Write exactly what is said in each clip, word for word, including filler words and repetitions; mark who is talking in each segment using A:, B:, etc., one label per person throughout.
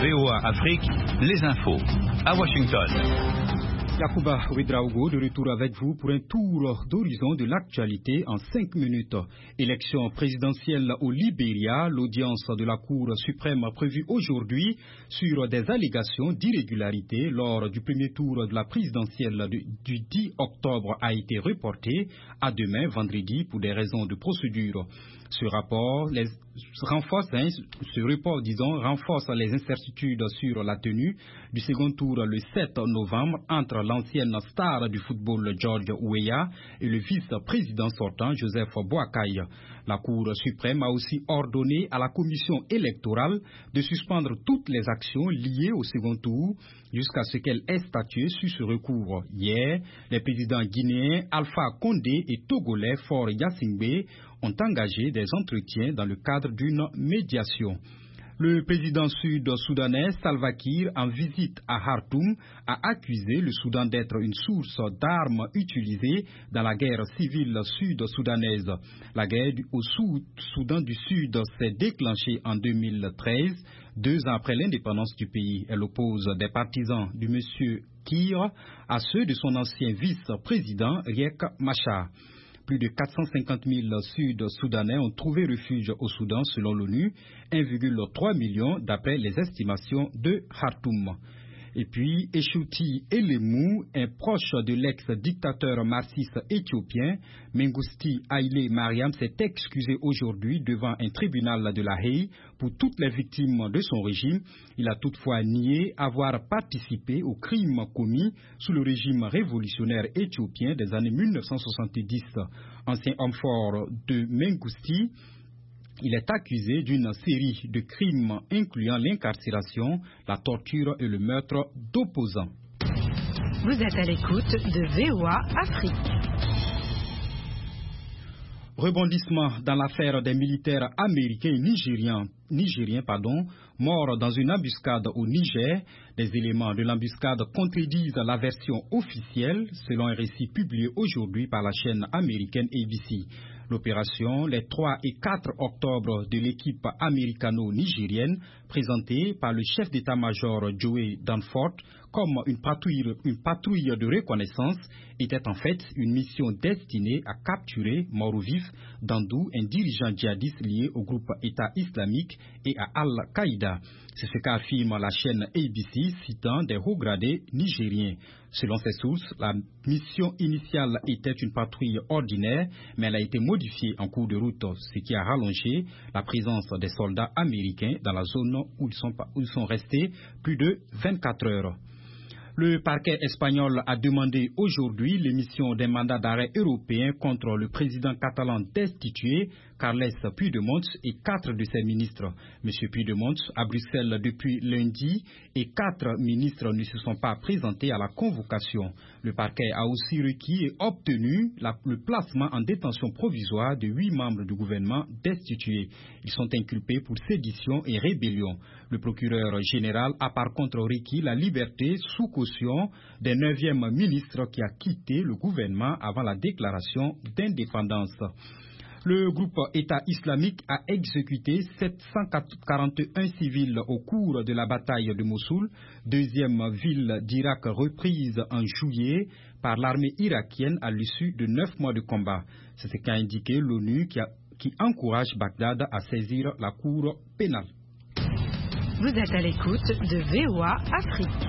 A: V O A Afrique, les infos. À Washington.
B: Yacouba Ouedraogo de retour avec vous pour un tour d'horizon de l'actualité en cinq minutes. Élection présidentielle au Libéria, l'audience de la Cour suprême prévue aujourd'hui sur des allégations d'irrégularité lors du premier tour de la présidentielle du dix octobre a été reportée à demain vendredi pour des raisons de procédure. Ce rapport les renforce, hein, ce report, disons, renforce les incertitudes sur la tenue du second tour le sept novembre entre l'ancienne star du football George Weah et le vice-président sortant Joseph Boakai. La Cour suprême a aussi ordonné à la commission électorale de suspendre toutes les actions liées au second tour jusqu'à ce qu'elle ait statué sur ce recours. Hier, les présidents guinéens Alpha Condé et togolais Faure Gnassingbé ont engagé des entretiens dans le cadre d'une médiation. Le président sud-soudanais Salva Kiir, en visite à Khartoum, a accusé le Soudan d'être une source d'armes utilisées dans la guerre civile sud-soudanaise. La guerre au Soudan du Sud s'est déclenchée en deux mille treize, deux ans après l'indépendance du pays. Elle oppose des partisans du monsieur Kiir à ceux de son ancien vice-président Riek Machar. Plus de quatre cent cinquante mille Sud-Soudanais ont trouvé refuge au Soudan selon l'ONU, un virgule trois million d'après les estimations de Khartoum. Et puis, Eshouti Elemou, un proche de l'ex-dictateur marxiste éthiopien, Mengistu Haile Mariam, s'est excusé aujourd'hui devant un tribunal de La Haye pour toutes les victimes de son régime. Il a toutefois nié avoir participé aux crimes commis sous le régime révolutionnaire éthiopien des années mille neuf cent soixante-dix. Ancien homme fort de Mengistu, il est accusé d'une série de crimes incluant l'incarcération, la torture et le meurtre d'opposants.
C: Vous êtes à l'écoute de V O A Afrique.
B: Rebondissement dans l'affaire des militaires américains et nigériens, nigériens pardon, morts dans une embuscade au Niger. Des éléments de l'embuscade contredisent la version officielle, selon un récit publié aujourd'hui par la chaîne américaine A B C. L'opération, les trois et quatre octobre de l'équipe américano-nigérienne, présentée par le chef d'état-major Joey Danforth comme une patrouille, une patrouille de reconnaissance, était en fait une mission destinée à capturer, mort ou vif, Dandou, un dirigeant djihadiste lié au groupe État islamique et à Al-Qaïda. C'est ce qu'affirme la chaîne A B C, citant des hauts gradés nigériens. Selon ces sources, la mission initiale était une patrouille ordinaire, mais elle a été modifiée en cours de route, ce qui a rallongé la présence des soldats américains dans la zone où ils sont, où ils sont restés plus de vingt-quatre heures. Le parquet espagnol a demandé aujourd'hui l'émission d'un mandat d'arrêt européen contre le président catalan destitué, Carles Puigdemont, et quatre de ses ministres. M. Puigdemont, à Bruxelles depuis lundi, et quatre ministres ne se sont pas présentés à la convocation. Le parquet a aussi requis et obtenu la, le placement en détention provisoire de huit membres du gouvernement destitués. Ils sont inculpés pour sédition et rébellion. Le procureur général a par contre requis la liberté sous caution des neuvième ministre qui a quitté le gouvernement avant la déclaration d'indépendance. Le groupe État islamique a exécuté sept cent quarante-et-un civils au cours de la bataille de Mossoul, deuxième ville d'Irak reprise en juillet par l'armée irakienne à l'issue de neuf mois de combat. C'est ce qu'a indiqué l'ONU qui, a, qui encourage Bagdad à saisir la cour pénale.
C: Vous êtes à l'écoute de V O A Afrique.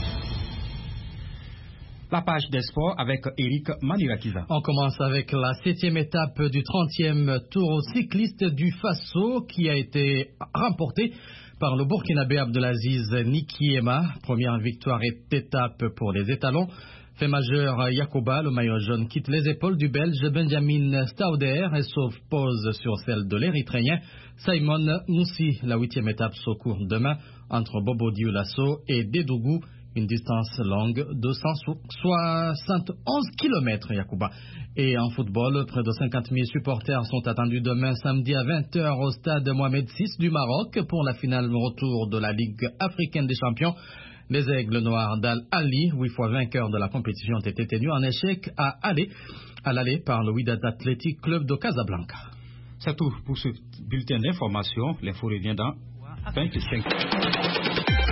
B: La page des sports avec Eric Manirakiza.
D: On commence avec la septième étape du trentième Tour cycliste du Faso qui a été remportée par le Burkinabé Abdelaziz Nikiema. Première victoire et étape pour les étalons. Fait majeur Yacouba, le maillot jaune, quitte les épaules du Belge Benjamin Stauder et sauve pose sur celle de l'Érythréen Simon Moussi. La huitième étape se court demain entre Bobo Dioulasso et Dédougou. Une distance longue de cent soixante et onze kilomètres, Yacouba. Et en football, près de cinquante mille supporters sont attendus demain samedi à vingt heures au stade Mohamed six du Maroc pour la finale retour de la Ligue africaine des champions. Les Aigles Noirs d'Al-Ali, huit fois vainqueurs de la compétition, ont été tenus en échec à aller à l'aller par le Wydad Athletic Club de Casablanca.
B: C'est tout pour ce bulletin d'information. L'info revient dans vingt-cinq.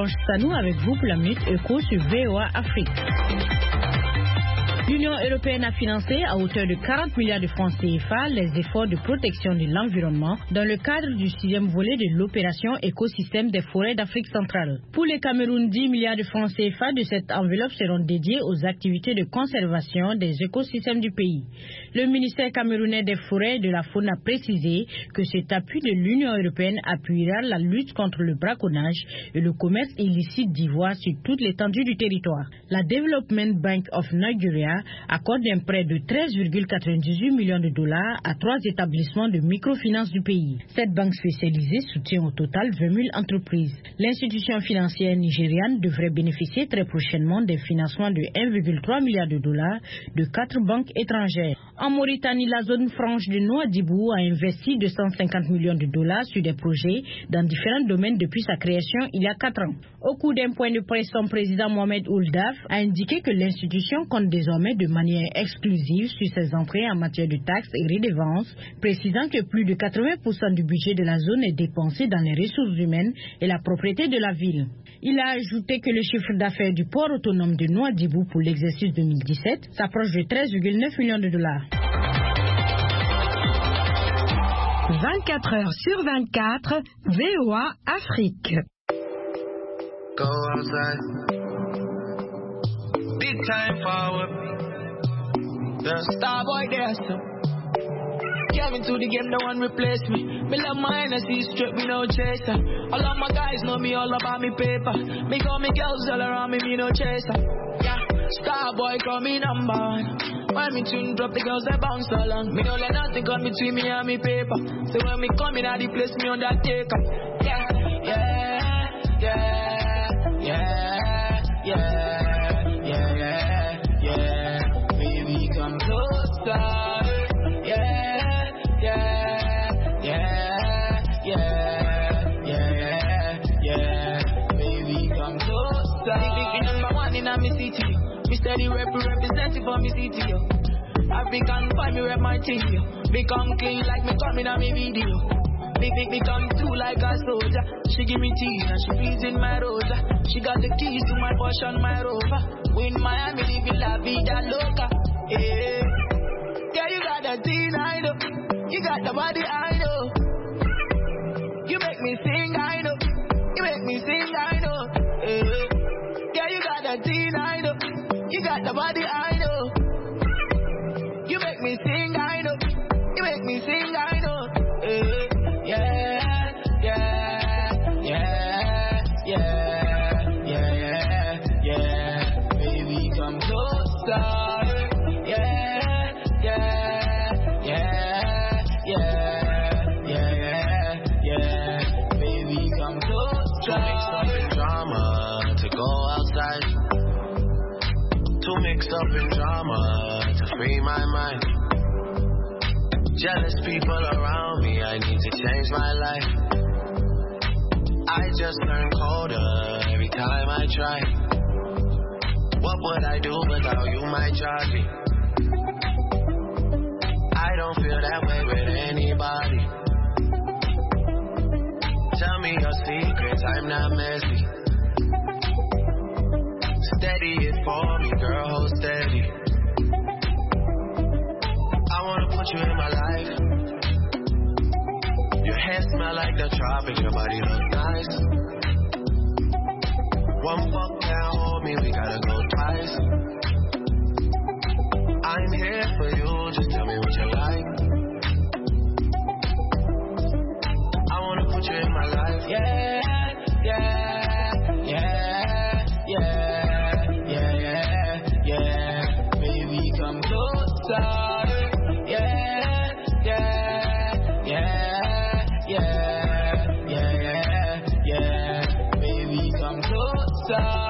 C: Marie-Blanche Sanou avec vous pour la Minute Éco sur V O A Afrique. L'Union européenne a financé à hauteur de quarante milliards de francs C F A les efforts de protection de l'environnement dans le cadre du sixième volet de l'opération écosystème des forêts d'Afrique centrale. Pour le Cameroun, dix milliards de francs C F A de cette enveloppe seront dédiés aux activités de conservation des écosystèmes du pays. Le ministère camerounais des forêts et de la faune a précisé que cet appui de l'Union européenne appuiera la lutte contre le braconnage et le commerce illicite d'ivoire sur toute l'étendue du territoire. La Development Bank of Nigeria accorde un prêt de treize virgule quatre-vingt-dix-huit millions de dollars à trois établissements de microfinance du pays. Cette banque spécialisée soutient au total vingt mille entreprises. L'institution financière nigériane devrait bénéficier très prochainement des financements de un virgule trois milliard de dollars de quatre banques étrangères. En Mauritanie, la zone franche de Nouadhibou a investi deux cent cinquante millions de dollars sur des projets dans différents domaines depuis sa création il y a quatre ans. Au cours d'un point de presse, son président Mohamed Ould Daf a indiqué que l'institution compte désormais de manière exclusive sur ses entrées en matière de taxes et redevances, précisant que plus de quatre-vingts pour cent du budget de la zone est dépensé dans les ressources humaines et la propriété de la ville. Il a ajouté que le chiffre d'affaires du port autonome de Nouadhibou pour l'exercice deux mille dix-sept s'approche de treize virgule neuf millions de dollars. vingt-quatre heures sur vingt-quatre, V O A Afrique.
E: Go outside. Big time forward. The star boy there, so. Came into the game, no one replace me. Me love my Hennessy straight, me no chaser. All of my guys know me all about me paper. Me call me girls all around me, me no chaser. Yeah, star boy call me number one. When me tune drop, the girls they bounce along. Me don't let nothing come between me and me paper. So when me come in, I the place me undertaker. Yeah, yeah, yeah, yeah, yeah, yeah, yeah, yeah. Baby, come closer. Yeah, yeah, yeah, yeah, yeah, yeah. Baby, come closer. Big number one in my city. Me steady rep representing for me city, yo. African find me rep my team, yo. Become clean like me coming on me video. Big big become two like a soldier. She give me tea and she pleasing my rosa. She got the keys to my Porsche and my Rover. We in Miami living la vida loca. Yeah, yeah, you got the teen, I know. You got the body, I know. You make me sing, I know. You make me sing, I know. Yeah, yeah, you got the teen, I know. You got the body, I know. You make me sing, I know. You make me sing, I know. Uh, yeah, yeah, yeah, yeah, yeah, yeah, yeah. Baby, come closer. Yeah, yeah, yeah, yeah, yeah, yeah. Baby, come closer.
F: To mix up in drama, to go outside. Too mixed up in drama to free my mind. Jealous people around me, I need to change my life. I just turn colder every time I try. What would I do without you, my Charlie? I don't feel that way with anybody. Tell me your secrets, I'm not messy. Steady it for me, girl, hold steady. I wanna put you in my life. Your hair smell like the tropics, your body look nice. One fuck can't hold me, we gotta go twice. I'm here for you, just tell me what you like. I wanna put you in my life.
E: Yeah, yeah, yeah, yeah, yeah, yeah, yeah. Baby, come closer. Yeah, yeah, yeah, yeah, yeah, yeah. Baby, come closer.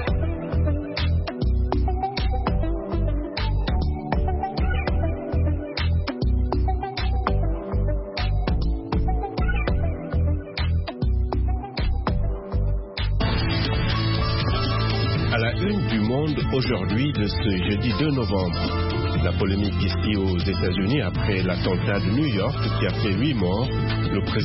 G: À la une du Monde aujourd'hui de ce jeudi deux novembre. La polémique ici aux États-Unis après l'attentat de New York qui a fait huit morts. Le président